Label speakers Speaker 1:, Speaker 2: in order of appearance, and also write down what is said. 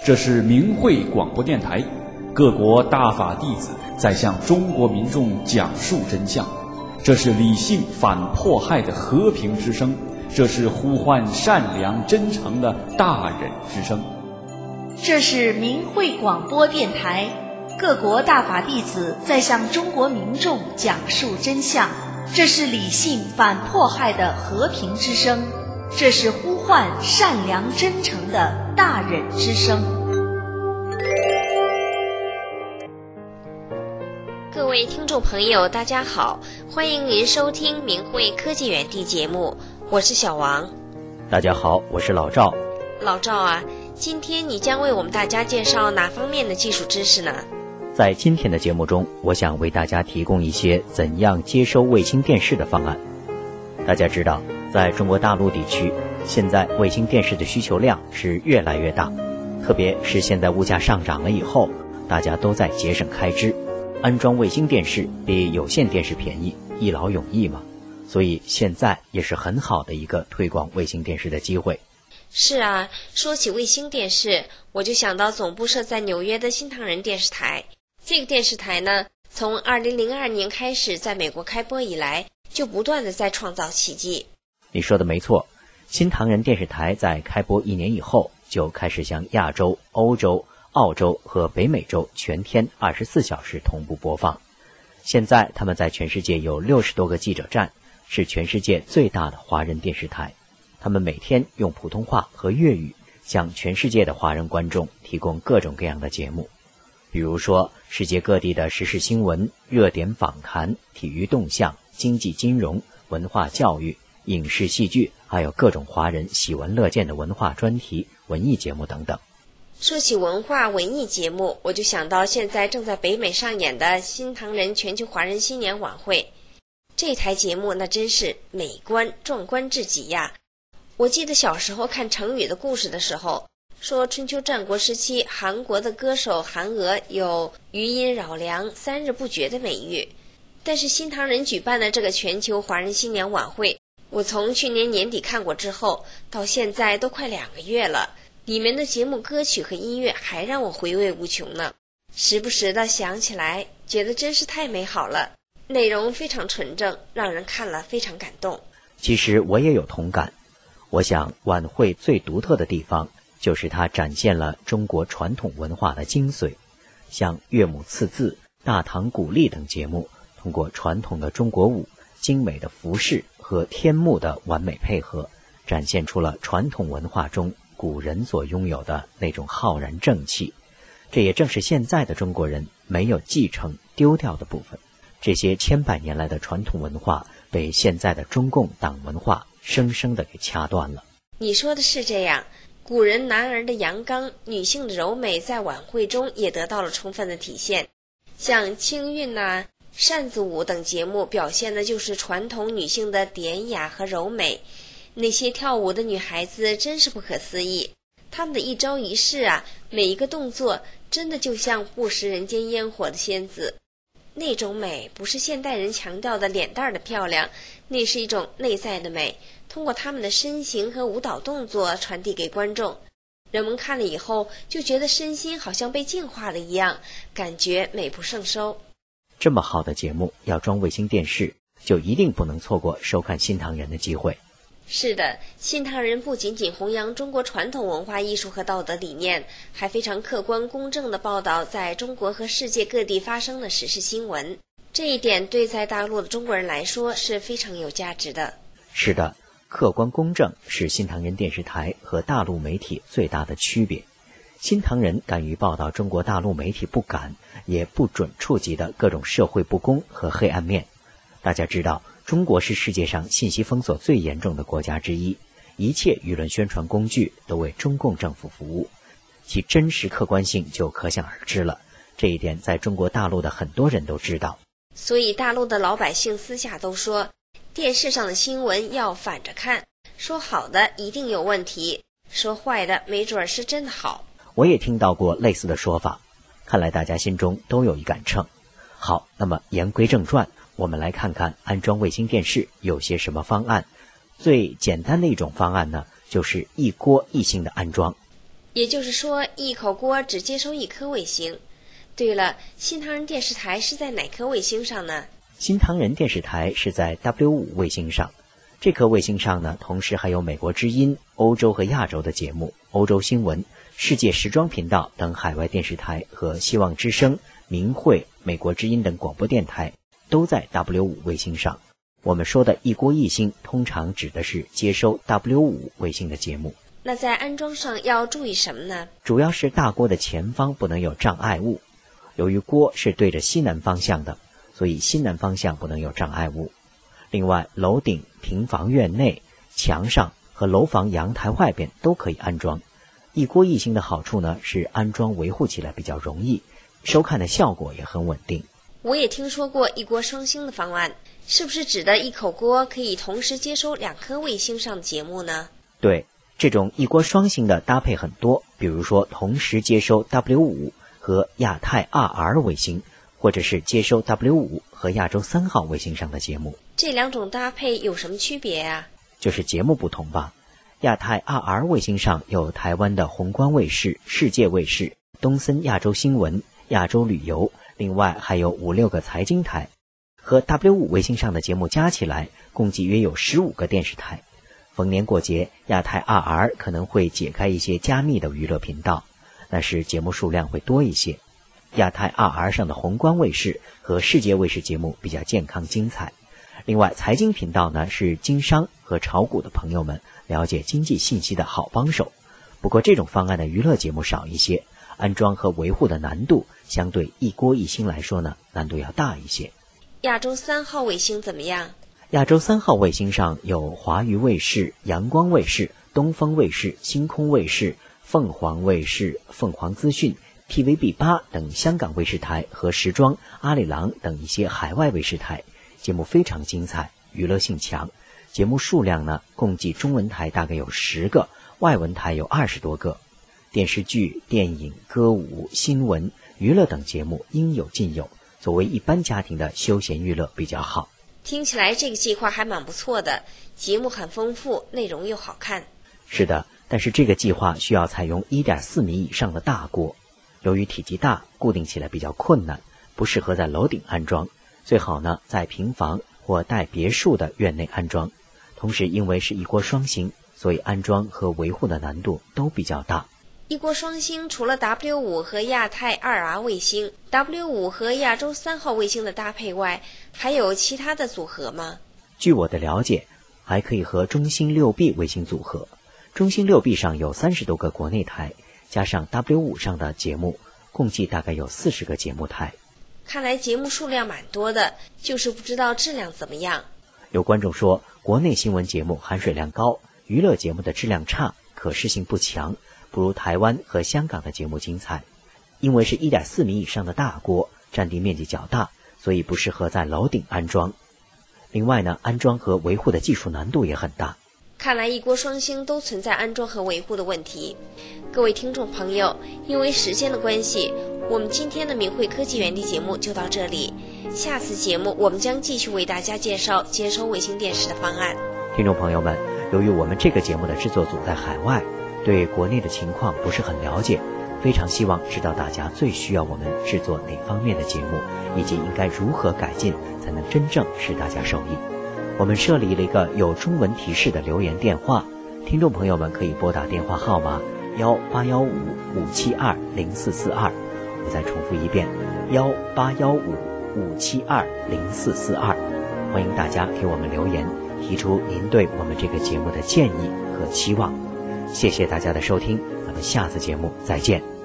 Speaker 1: 这是明慧广播电台，各国大法弟子在向中国民众讲述真相。这是理性反迫害的和平之声，这是呼唤善良真诚的大忍之声。
Speaker 2: 这是明慧广播电台，各国大法弟子在向中国民众讲述真相。这是理性反迫害的和平之声，这是呼唤善良真诚的大忍之声。
Speaker 3: 各位听众朋友，大家好，欢迎您收听明慧科技园地节目，我是小王。
Speaker 4: 大家好，我是老赵。
Speaker 3: 老赵啊，今天你将为我们大家介绍哪方面的技术知识呢？
Speaker 4: 在今天的节目中，我想为大家提供一些怎样接收卫星电视的方案。大家知道，在中国大陆地区，现在卫星电视的需求量是越来越大，特别是现在物价上涨了以后，大家都在节省开支。安装卫星电视比有线电视便宜，一劳永逸嘛，所以现在也是很好的一个推广卫星电视的机会。
Speaker 3: 是啊，说起卫星电视，我就想到总部设在纽约的新唐人电视台。这个电视台呢，从2002年开始在美国开播以来，就不断的在创造奇迹。
Speaker 4: 你说的没错，新唐人电视台在开播1年以后，就开始向亚洲、欧洲、澳洲和北美洲全天24小时同步播放。现在他们在全世界有60多个记者站，是全世界最大的华人电视台。他们每天用普通话和粤语向全世界的华人观众提供各种各样的节目，比如说世界各地的时事新闻、热点访谈、体育动向、经济金融、文化教育、影视戏剧，还有各种华人喜闻乐见的文化专题、文艺节目等等。
Speaker 3: 说起文化文艺节目，我就想到现在正在北美上演的新唐人全球华人新年晚会。这台节目那真是美观壮观至极呀！我记得小时候看成语的故事的时候，说春秋战国时期韩国的歌手韩娥有余音绕梁、3日不绝的美誉。但是新唐人举办的这个全球华人新年晚会，我从去年年底看过之后，到现在都快2个月了，里面的节目歌曲和音乐还让我回味无穷呢，时不时的想起来，觉得真是太美好了，内容非常纯正，让人看了非常感动。
Speaker 4: 其实我也有同感，我想晚会最独特的地方就是它展现了中国传统文化的精髓，像岳母刺字、大唐古丽等节目，通过传统的中国舞、精美的服饰和天幕的完美配合，展现出了传统文化中古人所拥有的那种浩然正气。这也正是现在的中国人没有继承丢掉的部分。这些千百年来的传统文化被现在的中共党文化生生地给掐断了。
Speaker 3: 你说的是这样，古人男儿的阳刚，女性的柔美在晚会中也得到了充分的体现。像清韵啊、扇子舞等节目表现的就是传统女性的典雅和柔美。那些跳舞的女孩子真是不可思议，她们的一招一式啊，每一个动作真的就像不食人间烟火的仙子。那种美不是现代人强调的脸蛋的漂亮，那是一种内在的美，通过他们的身形和舞蹈动作传递给观众。人们看了以后就觉得身心好像被净化了一样，感觉美不胜收。
Speaker 4: 这么好的节目要装卫星电视，就一定不能错过收看新唐人的机会。
Speaker 3: 是的，新唐人不仅仅弘扬中国传统文化艺术和道德理念，还非常客观公正地报道在中国和世界各地发生的时事新闻。这一点对在大陆的中国人来说是非常有价值的。
Speaker 4: 是的，客观公正是新唐人电视台和大陆媒体最大的区别。新唐人敢于报道中国大陆媒体不敢也不准触及的各种社会不公和黑暗面。大家知道，中国是世界上信息封锁最严重的国家之一，一切舆论宣传工具都为中共政府服务，其真实客观性就可想而知了。这一点在中国大陆的很多人都知道。
Speaker 3: 所以大陆的老百姓私下都说，电视上的新闻要反着看，说好的一定有问题，说坏的没准是真的好。
Speaker 4: 我也听到过类似的说法，看来大家心中都有一杆秤。好，那么言归正传，我们来看看安装卫星电视有些什么方案。最简单的一种方案呢，就是一锅一星的安装。
Speaker 3: 也就是说，一口锅只接收一颗卫星。对了，新唐人电视台是在哪颗卫星上呢？
Speaker 4: 新唐人电视台是在 W5 卫星上。这颗卫星上呢，同时还有美国之音、欧洲和亚洲的节目、欧洲新闻、世界时装频道等海外电视台和希望之声、明慧、美国之音等广播电台都在 W5 卫星上。我们说的一锅一星通常指的是接收 W5 卫星的节目。
Speaker 3: 那在安装上要注意什么呢？
Speaker 4: 主要是大锅的前方不能有障碍物。由于锅是对着西南方向的，所以西南方向不能有障碍物。另外，楼顶、平房院内、墙上和楼房阳台外边都可以安装。一锅一星的好处呢，是安装维护起来比较容易，收看的效果也很稳定。
Speaker 3: 我也听说过一锅双星的方案，是不是指的一口锅可以同时接收2颗卫星上的节目呢？
Speaker 4: 对，这种一锅双星的搭配很多，比如说同时接收 W5 和亚太 2R 卫星，或者是接收 W5 和亚洲3号卫星上的节目。
Speaker 3: 这2种搭配有什么区别啊？
Speaker 4: 就是节目不同吧。亚太 2R 卫星上有台湾的宏观卫视、世界卫视、东森亚洲新闻、亚洲旅游，另外还有5-6个财经台。和 W5 卫星上的节目加起来，共计约有15个电视台。逢年过节，亚太 2R 可能会解开一些加密的娱乐频道，那时节目数量会多一些。亚太 2R 上的宏观卫视和世界卫视节目比较健康精彩。另外，财经频道呢是经商和炒股的朋友们了解经济信息的好帮手。不过这种方案的娱乐节目少一些，安装和维护的难度相对一锅一星来说呢，难度要大一些。
Speaker 3: 亚洲3号卫星怎么样？
Speaker 4: 亚洲3号卫星上有华娱卫视、阳光卫视、东风卫视、星空卫视、凤凰卫视、凤凰资讯、TVB8 等香港卫视台和时装、阿里郎等一些海外卫视台，节目非常精彩，娱乐性强。节目数量呢，共计中文台大概有10个，外文台有20多个。电视剧、电影、歌舞、新闻、娱乐等节目应有尽有，作为一般家庭的休闲娱乐比较好。
Speaker 3: 听起来这个计划还蛮不错的，节目很丰富，内容又好看。
Speaker 4: 是的，但是这个计划需要采用 1.4 米以上的大锅。由于体积大，固定起来比较困难，不适合在楼顶安装，最好呢在平房或带别墅的院内安装。同时因为是一锅双星，所以安装和维护的难度都比较大。
Speaker 3: 一锅双星除了 W5 和亚太 2R 卫星、W5 和亚洲3号卫星的搭配外，还有其他的组合吗？
Speaker 4: 据我的了解，还可以和中星 6B 卫星组合。中星 6B 上有30多个国内台，加上 W5 上的节目，共计大概有40个节目台。
Speaker 3: 看来节目数量蛮多的，就是不知道质量怎么样。
Speaker 4: 有观众说，国内新闻节目含水量高，娱乐节目的质量差，可视性不强，不如台湾和香港的节目精彩。因为是 1.4 米以上的大锅，占地面积较大，所以不适合在楼顶安装。另外呢，安装和维护的技术难度也很大。
Speaker 3: 看来一锅双星都存在安装和维护的问题。各位听众朋友，因为时间的关系，我们今天的明慧科技园地节目就到这里。下次节目我们将继续为大家介绍接收卫星电视的方案。
Speaker 4: 听众朋友们，由于我们这个节目的制作组在海外，对国内的情况不是很了解，非常希望知道大家最需要我们制作哪方面的节目，以及应该如何改进才能真正使大家受益。我们设立了一个有中文提示的留言电话，听众朋友们可以拨打电话号码1815-572-0442，我再重复一遍1815-572-0442，欢迎大家给我们留言，提出您对我们这个节目的建议和期望。谢谢大家的收听，咱们下次节目再见。